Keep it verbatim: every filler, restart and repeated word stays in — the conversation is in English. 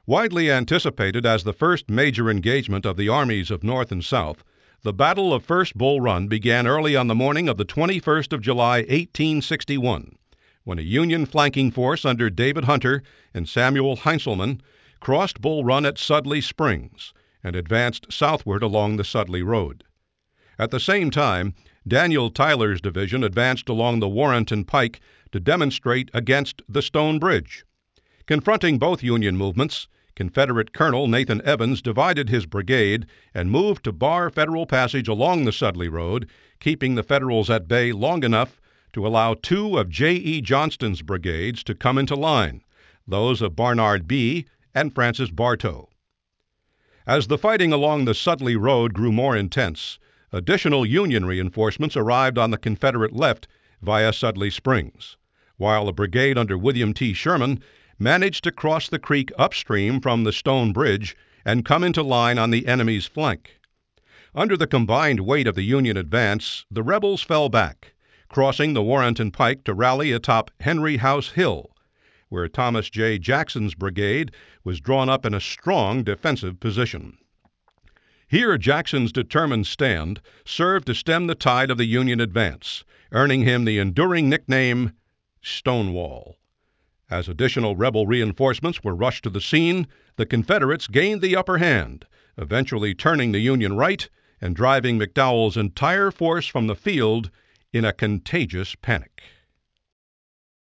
Widely anticipated as the first major engagement of the armies of North and South, the Battle of First Bull Run began early on the morning of the twenty-first of July, eighteen sixty-one, when a Union flanking force under David Hunter and Samuel Heintzelman crossed Bull Run at Sudley Springs and advanced southward along the Sudley Road. At the same time, Daniel Tyler's division advanced along the Warrenton Pike to demonstrate against the Stone Bridge. Confronting both Union movements, Confederate Colonel Nathan Evans divided his brigade and moved to bar Federal passage along the Sudley Road, keeping the Federals at bay long enough to allow two of J E. Johnston's brigades to come into line, those of Barnard Bee and Francis Bartow. As the fighting along the Sudley Road grew more intense, additional Union reinforcements arrived on the Confederate left via Sudley Springs, while a brigade under William T. Sherman managed to cross the creek upstream from the Stone Bridge and come into line on the enemy's flank. Under the combined weight of the Union advance, the rebels fell back, crossing the Warrenton Pike to rally atop Henry House Hill, where Thomas J. Jackson's brigade was drawn up in a strong defensive position. Here, Jackson's determined stand served to stem the tide of the Union advance, earning him the enduring nickname Stonewall. As additional rebel reinforcements were rushed to the scene, the Confederates gained the upper hand, eventually turning the Union right and driving McDowell's entire force from the field in a contagious panic.